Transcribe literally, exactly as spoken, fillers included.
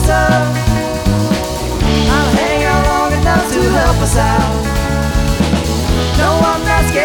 closer. I'll hang out long enough to help us out. No one